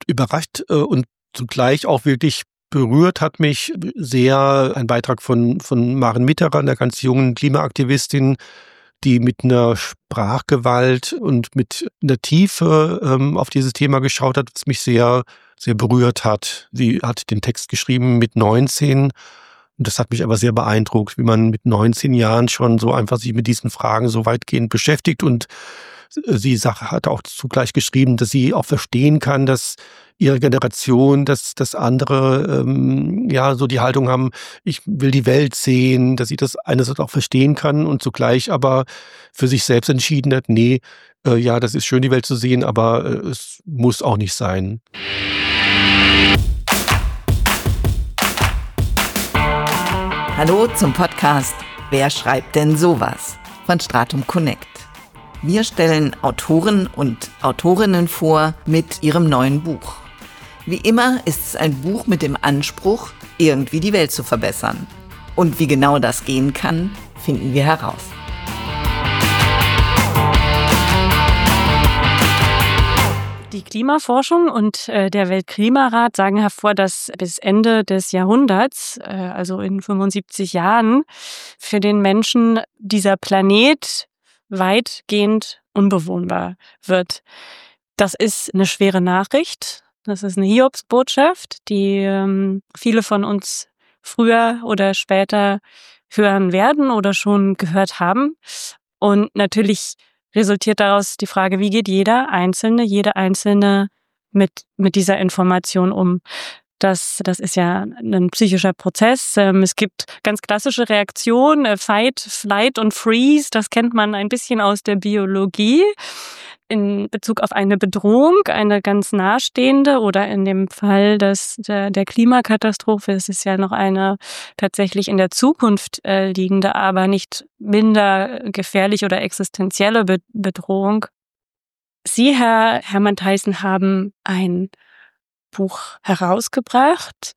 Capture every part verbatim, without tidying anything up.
überrascht äh, und zugleich auch wirklich berührt hat mich sehr ein Beitrag von, von Maren Mitterer, einer ganz jungen Klimaaktivistin, die mit einer Sprachgewalt und mit einer Tiefe ähm, auf dieses Thema geschaut hat, was mich sehr, sehr berührt hat. Sie hat den Text geschrieben mit neunzehn und das hat mich aber sehr beeindruckt, wie man mit neunzehn Jahren schon so einfach sich mit diesen Fragen so weitgehend beschäftigt. Und sie hat auch zugleich geschrieben, dass sie auch verstehen kann, dass ihre Generation, dass, dass andere ähm, ja so die Haltung haben, ich will die Welt sehen, dass sie das einerseits auch verstehen kann und zugleich aber für sich selbst entschieden hat, nee, äh, ja, das ist schön, die Welt zu sehen, aber äh, es muss auch nicht sein. Hallo zum Podcast Wer schreibt denn sowas? Von Stratum Connect. Wir stellen Autoren und Autorinnen vor mit ihrem neuen Buch. Wie immer ist es ein Buch mit dem Anspruch, irgendwie die Welt zu verbessern. Und wie genau das gehen kann, finden wir heraus. Die Klimaforschung und äh, der Weltklimarat sagen hervor, dass bis Ende des Jahrhunderts, äh, also in fünfundsiebzig Jahren, für den Menschen dieser Planet weitgehend unbewohnbar wird. Das ist eine schwere Nachricht. Das ist eine Hiobsbotschaft, die ähm, viele von uns früher oder später hören werden oder schon gehört haben. Und natürlich resultiert daraus die Frage, wie geht jeder Einzelne, jede Einzelne mit, mit dieser Information um? Das, das ist ja ein psychischer Prozess. Es gibt ganz klassische Reaktionen, Fight, Flight und Freeze. Das kennt man ein bisschen aus der Biologie in Bezug auf eine Bedrohung, eine ganz nahestehende oder in dem Fall des, der, der Klimakatastrophe. Es ist ja noch eine tatsächlich in der Zukunft äh, liegende, aber nicht minder gefährliche oder existenzielle Be- Bedrohung. Sie, Herr Hermann Theissen, haben ein Buch herausgebracht,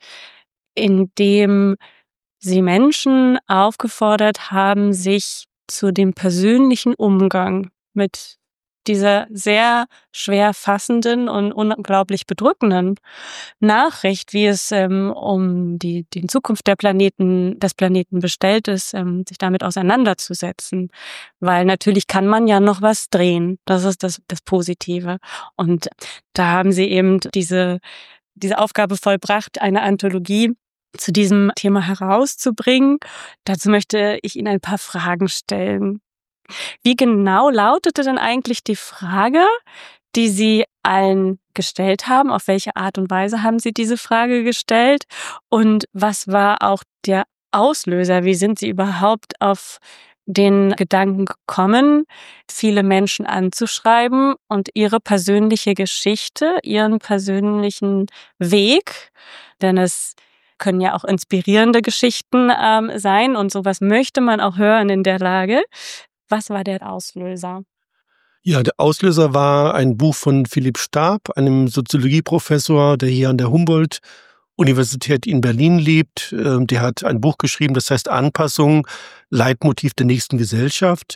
in dem Sie Menschen aufgefordert haben, sich zu dem persönlichen Umgang mit dieser sehr schwer fassenden und unglaublich bedrückenden Nachricht, wie es ähm, um die, die Zukunft der Planeten, des Planeten bestellt ist, ähm, sich damit auseinanderzusetzen. Weil natürlich kann man ja noch was drehen. Das ist das, das Positive. Und da haben sie eben diese, diese Aufgabe vollbracht, eine Anthologie zu diesem Thema herauszubringen. Dazu möchte ich Ihnen ein paar Fragen stellen. Wie genau lautete denn eigentlich die Frage, die Sie allen gestellt haben? Auf welche Art und Weise haben Sie diese Frage gestellt? Und was war auch der Auslöser? Wie sind Sie überhaupt auf den Gedanken gekommen, viele Menschen anzuschreiben und ihre persönliche Geschichte, ihren persönlichen Weg, denn es können ja auch inspirierende Geschichten ähm, sein und sowas möchte man auch hören in der Lage. Was war der Auslöser? Ja, der Auslöser war ein Buch von Philipp Stab, einem Soziologieprofessor, der hier an der Humboldt-Universität in Berlin lebt. Der hat ein Buch geschrieben, das heißt Anpassung, Leitmotiv der nächsten Gesellschaft.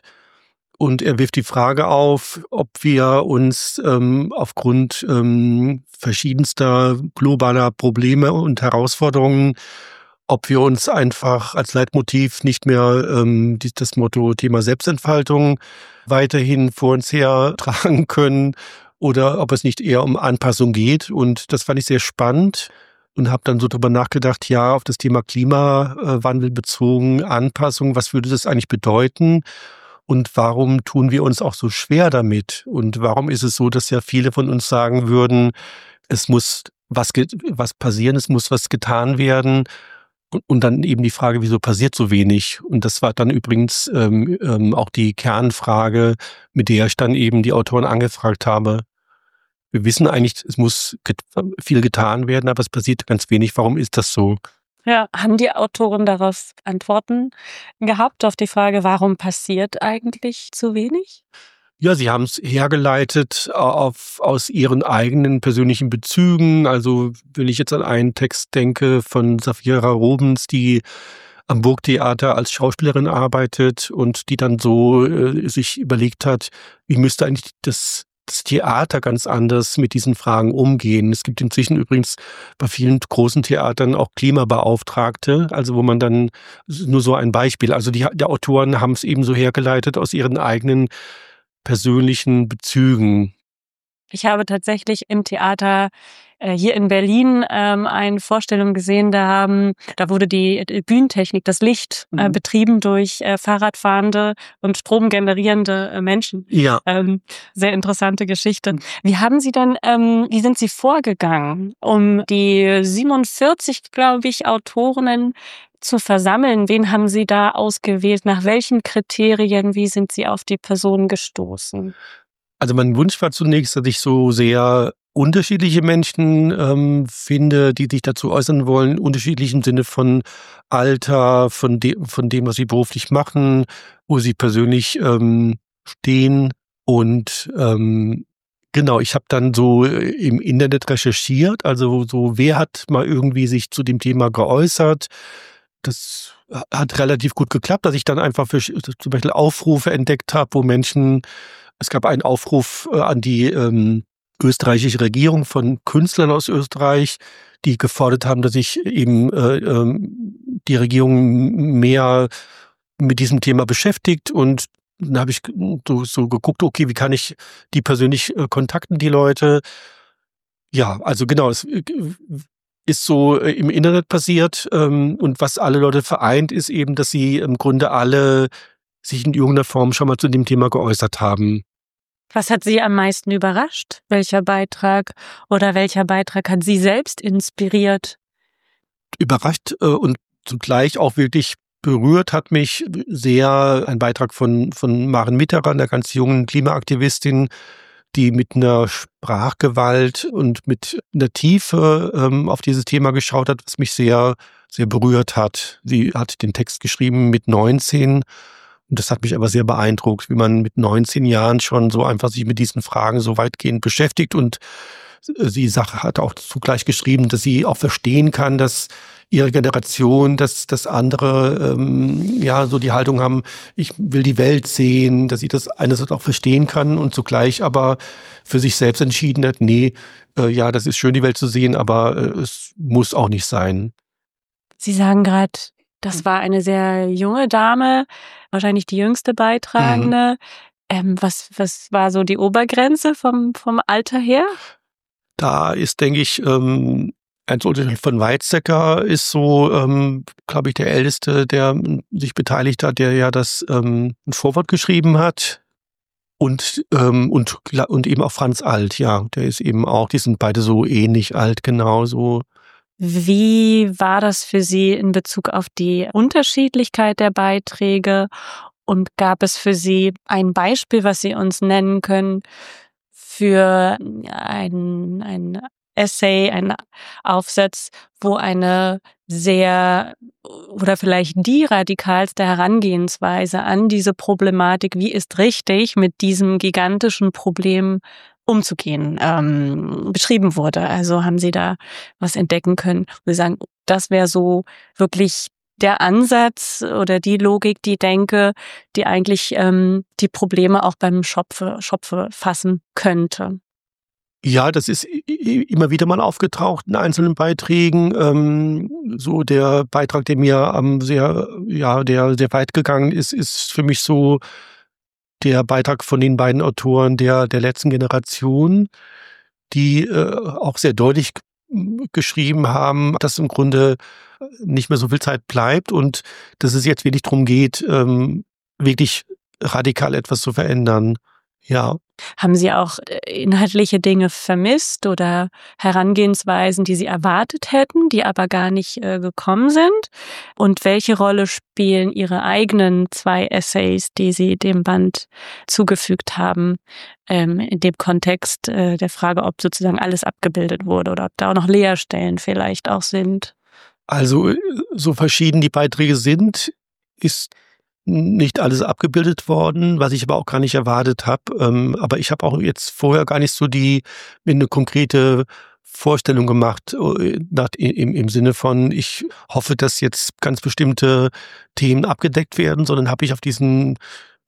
Und er wirft die Frage auf, ob wir uns ähm, aufgrund ähm, verschiedenster globaler Probleme und Herausforderungen ob wir uns einfach als Leitmotiv nicht mehr ähm, die, das Motto Thema Selbstentfaltung weiterhin vor uns her tragen können oder ob es nicht eher um Anpassung geht. Und das fand ich sehr spannend und habe dann so drüber nachgedacht, ja, auf das Thema Klimawandel bezogen, Anpassung, was würde das eigentlich bedeuten? Und warum tun wir uns auch so schwer damit? Und warum ist es so, dass ja viele von uns sagen würden, es muss was, was passieren, es muss was getan werden? Und dann eben die Frage, wieso passiert so wenig? Und das war dann übrigens ähm, ähm, auch die Kernfrage, mit der ich dann eben die Autoren angefragt habe. Wir wissen eigentlich, es muss get- viel getan werden, aber es passiert ganz wenig. Warum ist das so? Ja, haben die Autoren darauf Antworten gehabt, auf die Frage, warum passiert eigentlich zu wenig? Ja, sie haben es hergeleitet auf, aus ihren eigenen persönlichen Bezügen. Also wenn ich jetzt an einen Text denke von Safira Robens, die am Burgtheater als Schauspielerin arbeitet und die dann so äh, sich überlegt hat, wie müsste eigentlich das das Theater ganz anders mit diesen Fragen umgehen. Es gibt inzwischen übrigens bei vielen großen Theatern auch Klimabeauftragte, also wo man dann, nur so ein Beispiel, also die, die Autoren haben es eben so hergeleitet aus ihren eigenen persönlichen Bezügen. Ich habe tatsächlich im Theater äh, hier in Berlin ähm, eine Vorstellung gesehen, da haben, da wurde die, die Bühnentechnik, das Licht äh, Mhm. betrieben durch äh, Fahrradfahrende und stromgenerierende äh, Menschen. Ja. Ähm, sehr interessante Geschichte. Wie haben Sie dann, ähm, wie sind Sie vorgegangen, um die siebenundvierzig, glaube ich, Autorinnen zu versammeln? Wen haben Sie da ausgewählt? Nach welchen Kriterien? Wie sind Sie auf die Personen gestoßen? Also mein Wunsch war zunächst, dass ich so sehr unterschiedliche Menschen ähm, finde, die sich dazu äußern wollen, unterschiedlich im Sinne von Alter, von, de von dem, was sie beruflich machen, wo sie persönlich ähm, stehen. Und ähm, genau, ich habe dann so äh, im Internet recherchiert, also so, wer hat mal irgendwie sich zu dem Thema geäußert. Das hat relativ gut geklappt, dass ich dann einfach für, zum Beispiel Aufrufe entdeckt habe, wo Menschen, es gab einen Aufruf äh, an die ähm, österreichische Regierung von Künstlern aus Österreich, die gefordert haben, dass sich eben äh, ähm, die Regierung mehr mit diesem Thema beschäftigt. Und dann habe ich so, so geguckt, okay, wie kann ich die persönlich äh, kontakten, die Leute. Ja, also genau, es äh, ist so äh, im Internet passiert. Ähm, und was alle Leute vereint, ist eben, dass sie im Grunde alle sich in irgendeiner Form schon mal zu dem Thema geäußert haben. Was hat Sie am meisten überrascht? Welcher Beitrag oder welcher Beitrag hat Sie selbst inspiriert? Überrascht äh, und zugleich auch wirklich berührt hat mich sehr ein Beitrag von, von Maren Mitterrand, einer ganz jungen Klimaaktivistin, die mit einer Sprachgewalt und mit einer Tiefe ähm, auf dieses Thema geschaut hat, was mich sehr, sehr berührt hat. Sie hat den Text geschrieben mit neunzehn. Und das hat mich aber sehr beeindruckt, wie man mit neunzehn Jahren schon so einfach sich mit diesen Fragen so weitgehend beschäftigt. Und sie hat auch zugleich geschrieben, dass sie auch verstehen kann, dass ihre Generation, dass, dass andere ähm, ja so die Haltung haben, ich will die Welt sehen, dass sie das einerseits auch verstehen kann und zugleich aber für sich selbst entschieden hat, nee, äh, ja, das ist schön, die Welt zu sehen, aber äh, es muss auch nicht sein. Sie sagen gerade, das war eine sehr junge Dame, wahrscheinlich die jüngste Beitragende. Mhm. Ähm, was, was war so die Obergrenze vom, vom Alter her? Da ist, denke ich, ähm, Ernst Ulrich von Weizsäcker ist so, ähm, glaube ich, der Älteste, der sich beteiligt hat, der ja das ähm, ein Vorwort geschrieben hat. Und, ähm, und, und eben auch Franz Alt, ja, der ist eben auch, die sind beide so ähnlich alt, genauso. Wie war das für Sie in Bezug auf die Unterschiedlichkeit der Beiträge? Und gab es für Sie ein Beispiel, was Sie uns nennen können, für ein, ein Essay, einen Aufsatz, wo eine sehr oder vielleicht die radikalste Herangehensweise an diese Problematik, wie ist richtig, mit diesem gigantischen Problem umzugehen, ähm, beschrieben wurde? Also haben Sie da was entdecken können, wo Sie sagen, das wäre so wirklich der Ansatz oder die Logik, die denke, die eigentlich ähm, die Probleme auch beim Schopfe, Schopfe fassen könnte? Ja, das ist immer wieder mal aufgetaucht in einzelnen Beiträgen. Ähm, so der Beitrag, der mir am sehr, ja, der sehr weit gegangen ist, ist für mich so der Beitrag von den beiden Autoren der der letzten Generation, die äh, auch sehr deutlich geschrieben haben, dass im Grunde nicht mehr so viel Zeit bleibt und dass es jetzt wirklich darum geht, ähm, wirklich radikal etwas zu verändern. Ja. Haben Sie auch inhaltliche Dinge vermisst oder Herangehensweisen, die Sie erwartet hätten, die aber gar nicht äh, gekommen sind? Und welche Rolle spielen Ihre eigenen zwei Essays, die Sie dem Band zugefügt haben, ähm, in dem Kontext äh, der Frage, ob sozusagen alles abgebildet wurde oder ob da auch noch Leerstellen vielleicht auch sind? Also so verschieden die Beiträge sind, ist nicht alles abgebildet worden, was ich aber auch gar nicht erwartet habe. Ähm, aber ich habe auch jetzt vorher gar nicht so die mir eine konkrete Vorstellung gemacht, nach, im, im Sinne von, ich hoffe, dass jetzt ganz bestimmte Themen abgedeckt werden, sondern habe ich auf diesen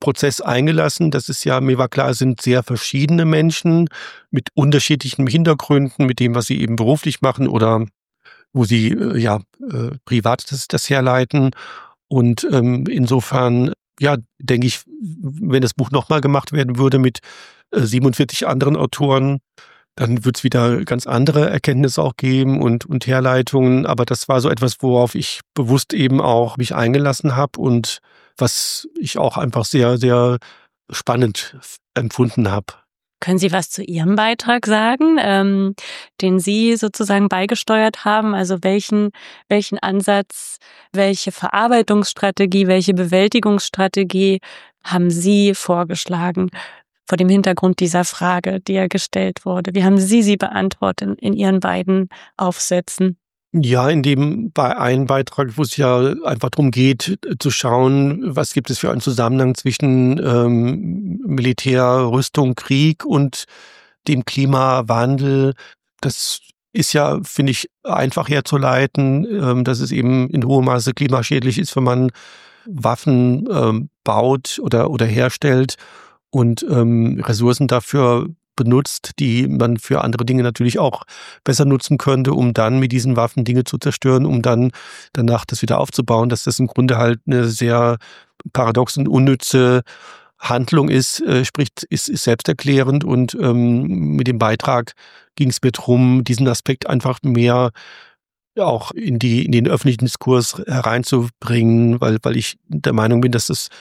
Prozess eingelassen. Das ist ja, mir war klar, es sind sehr verschiedene Menschen mit unterschiedlichen Hintergründen, mit dem, was sie eben beruflich machen oder wo sie äh, ja äh, privat das, das herleiten. Und ähm, insofern, ja, denke ich, wenn das Buch nochmal gemacht werden würde mit äh, siebenundvierzig anderen Autoren, dann wird es wieder ganz andere Erkenntnisse auch geben und, und Herleitungen. Aber das war so etwas, worauf ich bewusst eben auch mich eingelassen habe und was ich auch einfach sehr, sehr spannend empfunden habe. Können Sie was zu Ihrem Beitrag sagen, ähm, den Sie sozusagen beigesteuert haben? Also welchen, welchen Ansatz, welche Verarbeitungsstrategie, welche Bewältigungsstrategie haben Sie vorgeschlagen vor dem Hintergrund dieser Frage, die ja gestellt wurde? Wie haben Sie sie beantwortet in Ihren beiden Aufsätzen? Ja, in dem bei einem Beitrag, wo es ja einfach darum geht, zu schauen, was gibt es für einen Zusammenhang zwischen ähm, Militär, Rüstung, Krieg und dem Klimawandel. Das ist ja, finde ich, einfach herzuleiten, ähm, dass es eben in hohem Maße klimaschädlich ist, wenn man Waffen ähm, baut oder, oder herstellt und ähm, Ressourcen dafür benutzt, die man für andere Dinge natürlich auch besser nutzen könnte, um dann mit diesen Waffen Dinge zu zerstören, um dann danach das wieder aufzubauen, dass das im Grunde halt eine sehr paradox und unnütze Handlung ist, äh, spricht, ist, ist selbsterklärend und ähm, mit dem Beitrag ging es mir darum, diesen Aspekt einfach mehr auch in die in den öffentlichen Diskurs hereinzubringen, weil weil ich der Meinung bin, dass das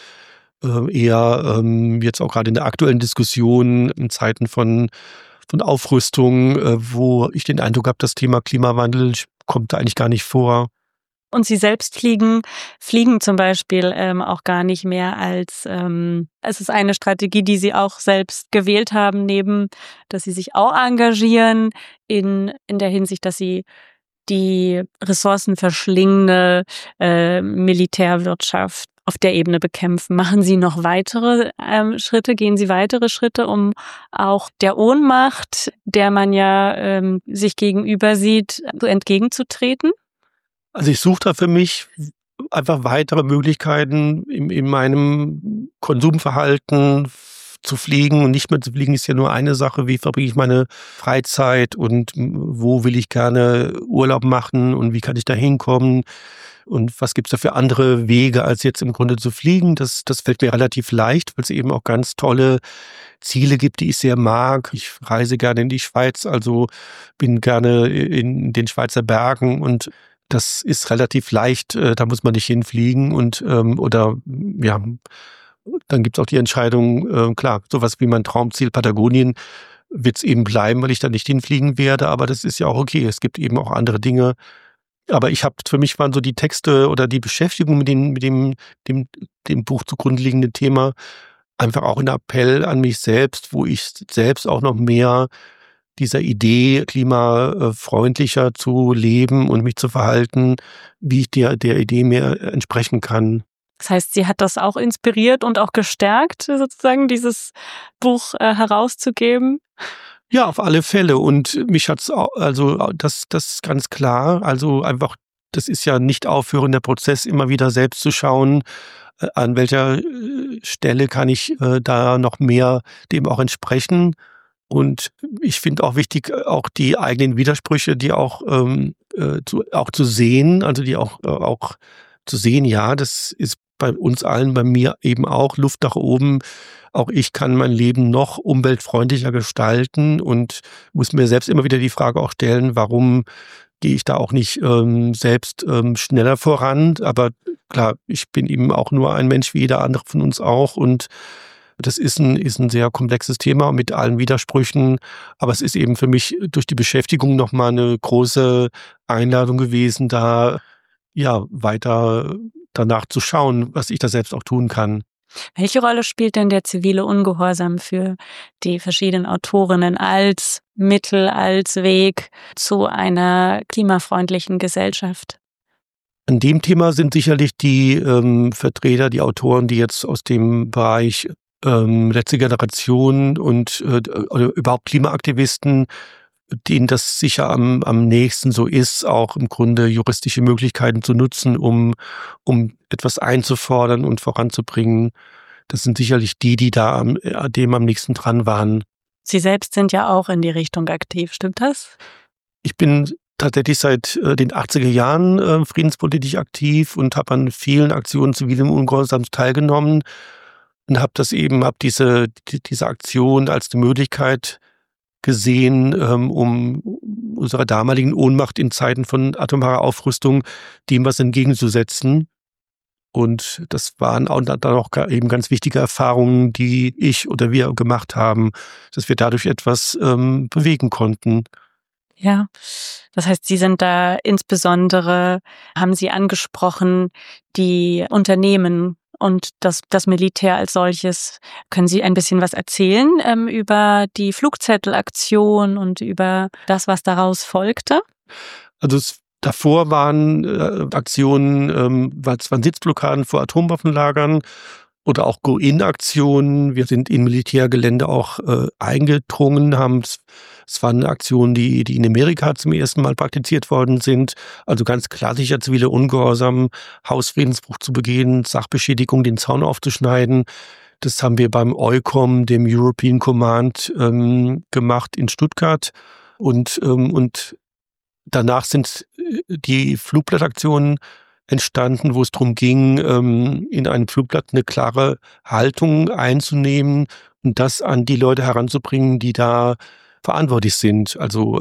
eher ähm, jetzt auch gerade in der aktuellen Diskussion in Zeiten von, von Aufrüstung, äh, wo ich den Eindruck habe, das Thema Klimawandel kommt da eigentlich gar nicht vor. Und Sie selbst fliegen, fliegen zum Beispiel ähm, auch gar nicht mehr als, ähm, es ist eine Strategie, die Sie auch selbst gewählt haben, neben, dass Sie sich auch engagieren in, in der Hinsicht, dass Sie die ressourcenverschlingende äh, Militärwirtschaft auf der Ebene bekämpfen. Machen Sie noch weitere ähm, Schritte, gehen Sie weitere Schritte, um auch der Ohnmacht, der man ja ähm, sich gegenüber sieht, entgegenzutreten? Also ich suche da für mich einfach weitere Möglichkeiten in, in meinem Konsumverhalten zu fliegen und nicht mehr zu fliegen ist ja nur eine Sache, wie verbringe ich meine Freizeit und wo will ich gerne Urlaub machen und wie kann ich da hinkommen und was gibt es da für andere Wege, als jetzt im Grunde zu fliegen. Das, das fällt mir relativ leicht, weil es eben auch ganz tolle Ziele gibt, die ich sehr mag. Ich reise gerne in die Schweiz, also bin gerne in den Schweizer Bergen und das ist relativ leicht, da muss man nicht hinfliegen und ähm, oder ja, dann gibt es auch die Entscheidung, äh, klar, sowas wie mein Traumziel Patagonien wird es eben bleiben, weil ich da nicht hinfliegen werde, aber das ist ja auch okay. Es gibt eben auch andere Dinge. Aber ich habe, für mich waren so die Texte oder die Beschäftigung mit, den, mit dem, dem, dem Buch zugrunde liegende Thema einfach auch ein Appell an mich selbst, wo ich selbst auch noch mehr dieser Idee, klimafreundlicher zu leben und mich zu verhalten, wie ich der, der Idee mehr entsprechen kann. Das heißt, Sie hat das auch inspiriert und auch gestärkt, sozusagen dieses Buch äh, herauszugeben? Ja, auf alle Fälle. Und mich hat's auch, also das, das ist ganz klar. Also einfach, das ist ja nicht aufhörender Prozess, immer wieder selbst zu schauen, äh, an welcher Stelle kann ich äh, da noch mehr dem auch entsprechen. Und ich finde auch wichtig, auch die eigenen Widersprüche, die auch, ähm, äh, zu, auch zu sehen, also die auch, äh, auch zu sehen, ja, das ist bei uns allen, bei mir eben auch Luft nach oben. Auch ich kann mein Leben noch umweltfreundlicher gestalten und muss mir selbst immer wieder die Frage auch stellen, warum gehe ich da auch nicht ähm, selbst ähm, schneller voran. Aber klar, ich bin eben auch nur ein Mensch wie jeder andere von uns auch und das ist ein, ist ein sehr komplexes Thema mit allen Widersprüchen, aber es ist eben für mich durch die Beschäftigung nochmal eine große Einladung gewesen, da ja weiter danach zu schauen, was ich da selbst auch tun kann. Welche Rolle spielt denn der zivile Ungehorsam für die verschiedenen Autorinnen als Mittel, als Weg zu einer klimafreundlichen Gesellschaft? An dem Thema sind sicherlich die ähm, Vertreter, die Autoren, die jetzt aus dem Bereich ähm, letzte Generation und äh, oder überhaupt Klimaaktivisten, denen das sicher am, am nächsten so ist, auch im Grunde juristische Möglichkeiten zu nutzen, um, um etwas einzufordern und voranzubringen. Das sind sicherlich die, die da am, dem am nächsten dran waren. Sie selbst sind ja auch in die Richtung aktiv, stimmt das? Ich bin tatsächlich seit äh, den achtziger Jahren äh, friedenspolitisch aktiv und habe an vielen Aktionen zivilem Ungehorsams teilgenommen und habe das eben, habe diese, die, diese Aktion als eine Möglichkeit gesehen, ähm, um unserer damaligen Ohnmacht in Zeiten von atomarer Aufrüstung dem was entgegenzusetzen. Und das waren auch dann auch eben ganz wichtige Erfahrungen, die ich oder wir gemacht haben, dass wir dadurch etwas ähm, bewegen konnten. Ja, das heißt, Sie sind da insbesondere, haben Sie angesprochen, die Unternehmen und das, das Militär als solches. Können Sie ein bisschen was erzählen ähm, über die Flugzettelaktion und über das, was daraus folgte? Also es, davor waren äh, Aktionen, ähm, es waren Sitzblockaden vor Atomwaffenlagern oder auch Go-In-Aktionen. Wir sind in Militärgelände auch äh, eingedrungen, haben es, es waren Aktionen, die, die in Amerika zum ersten Mal praktiziert worden sind. Also ganz klassischer ziviler Ungehorsam, Hausfriedensbruch zu begehen, Sachbeschädigung, den Zaun aufzuschneiden. Das haben wir beim EUCOM, dem European Command, ähm, gemacht in Stuttgart. Und, ähm, und danach sind die Flugblattaktionen entstanden, wo es darum ging, in einem Flugblatt eine klare Haltung einzunehmen und das an die Leute heranzubringen, die da verantwortlich sind. Also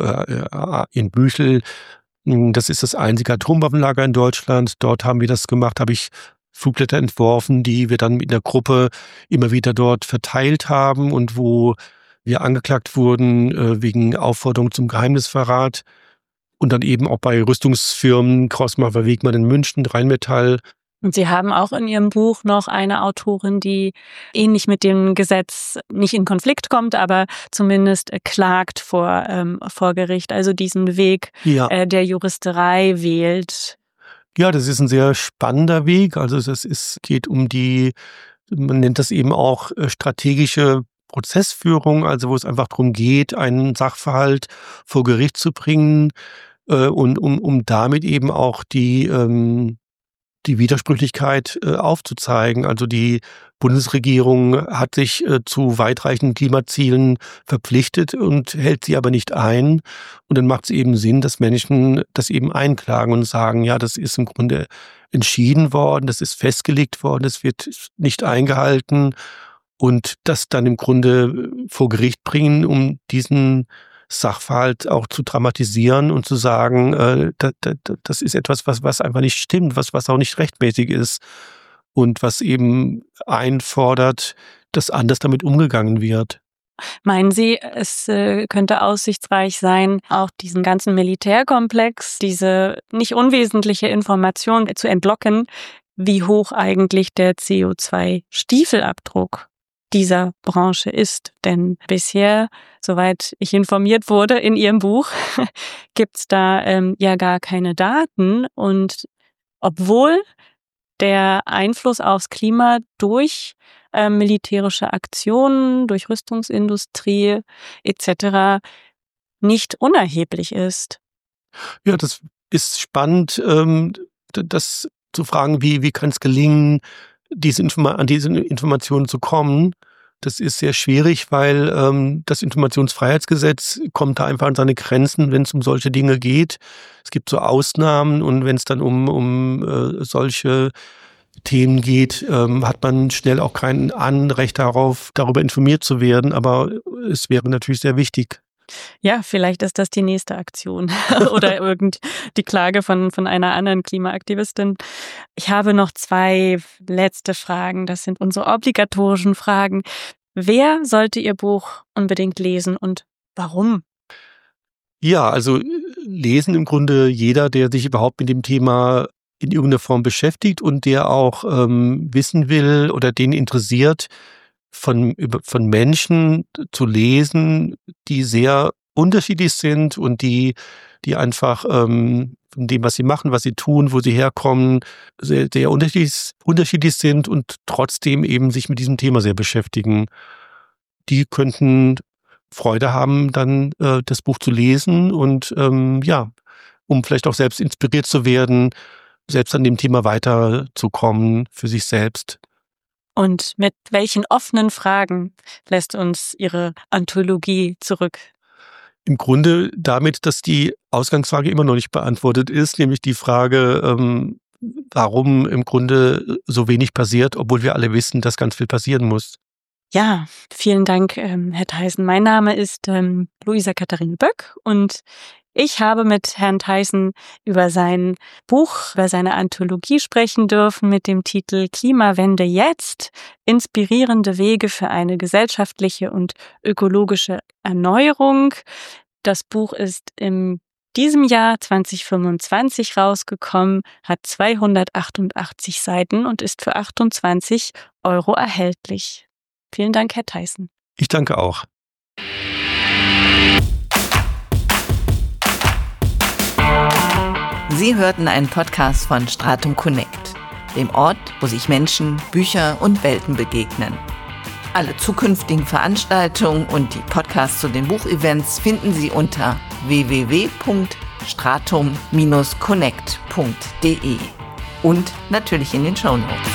in Büchel, das ist das einzige Atomwaffenlager in Deutschland. Dort haben wir das gemacht, habe ich Flugblätter entworfen, die wir dann in der Gruppe immer wieder dort verteilt haben und wo wir angeklagt wurden wegen Aufforderung zum Geheimnisverrat. Und dann eben auch bei Rüstungsfirmen, Krausmacher Wegmann in München, Rheinmetall. Und Sie haben auch in Ihrem Buch noch eine Autorin, die ähnlich mit dem Gesetz nicht in Konflikt kommt, aber zumindest klagt vor, ähm, vor Gericht, also diesen Weg ja. äh, der Juristerei wählt. Ja, das ist ein sehr spannender Weg. Also es ist, geht um die, man nennt das eben auch strategische Prozessführung, also wo es einfach darum geht, einen Sachverhalt vor Gericht zu bringen, und um, um damit eben auch die, ähm, die Widersprüchlichkeit äh, aufzuzeigen. Also die Bundesregierung hat sich äh, zu weitreichenden Klimazielen verpflichtet und hält sie aber nicht ein. Und dann macht es eben Sinn, dass Menschen das eben einklagen und sagen, ja, das ist im Grunde entschieden worden, das ist festgelegt worden, das wird nicht eingehalten. Und das dann im Grunde vor Gericht bringen, um diesen Sachverhalt auch zu dramatisieren und zu sagen, äh, da, da, das ist etwas, was, was einfach nicht stimmt, was, was auch nicht rechtmäßig ist und was eben einfordert, dass anders damit umgegangen wird. Meinen Sie, es äh, könnte aussichtsreich sein, auch diesen ganzen Militärkomplex, diese nicht unwesentliche Information zu entlocken, wie hoch eigentlich der C O zwei Stiefelabdruck dieser Branche ist? Denn bisher, soweit ich informiert wurde in Ihrem Buch, gibt's da ähm, ja gar keine Daten. Und obwohl der Einfluss aufs Klima durch äh, militärische Aktionen, durch Rüstungsindustrie et cetera nicht unerheblich ist. Ja, das ist spannend, ähm, das zu fragen, wie, wie kann es gelingen, diese Informa- an diese Informationen zu kommen. Das ist sehr schwierig, weil ähm, das Informationsfreiheitsgesetz kommt da einfach an seine Grenzen, wenn es um solche Dinge geht. Es gibt so Ausnahmen und wenn es dann um, um äh, solche Themen geht, ähm, hat man schnell auch kein Anrecht darauf, darüber informiert zu werden. Aber es wäre natürlich sehr wichtig. Ja, vielleicht ist das die nächste Aktion oder irgend die Klage von, von einer anderen Klimaaktivistin. Ich habe noch zwei letzte Fragen. Das sind unsere obligatorischen Fragen. Wer sollte Ihr Buch unbedingt lesen und warum? Ja, also lesen im Grunde jeder, der sich überhaupt mit dem Thema in irgendeiner Form beschäftigt und der auch ähm, wissen will oder den interessiert, von, von Menschen zu lesen, die sehr unterschiedlich sind und die, die einfach ähm, von dem, was sie machen, was sie tun, wo sie herkommen, sehr, sehr unterschiedlich, unterschiedlich sind und trotzdem eben sich mit diesem Thema sehr beschäftigen. Die könnten Freude haben, dann äh, das Buch zu lesen und ähm, ja, um vielleicht auch selbst inspiriert zu werden, selbst an dem Thema weiterzukommen für sich selbst. Und mit welchen offenen Fragen lässt uns Ihre Anthologie zurück? Im Grunde damit, dass die Ausgangsfrage immer noch nicht beantwortet ist, nämlich die Frage, ähm, warum im Grunde so wenig passiert, obwohl wir alle wissen, dass ganz viel passieren muss. Ja, vielen Dank, ähm, Herr Theissen. Mein Name ist ähm, Luisa Katharine Böck und ich habe mit Herrn Theissen über sein Buch, über seine Anthologie sprechen dürfen mit dem Titel Klimawende jetzt, inspirierende Wege für eine gesellschaftliche und ökologische Erneuerung. Das Buch ist in diesem Jahr zwanzig fünfundzwanzig rausgekommen, hat zweihundertachtundachtzig Seiten und ist für achtundzwanzig Euro erhältlich. Vielen Dank, Herr Theissen. Ich danke auch. Sie hörten einen Podcast von Stratum Connect, dem Ort, wo sich Menschen, Bücher und Welten begegnen. Alle zukünftigen Veranstaltungen und die Podcasts zu den Buchevents finden Sie unter w w w punkt stratum Bindestrich connect punkt d e und natürlich in den Shownotes.